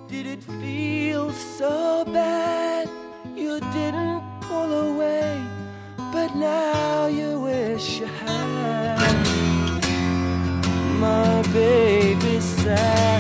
Did it feel so bad you didn't pull away, but now you wish you had? My baby's sad.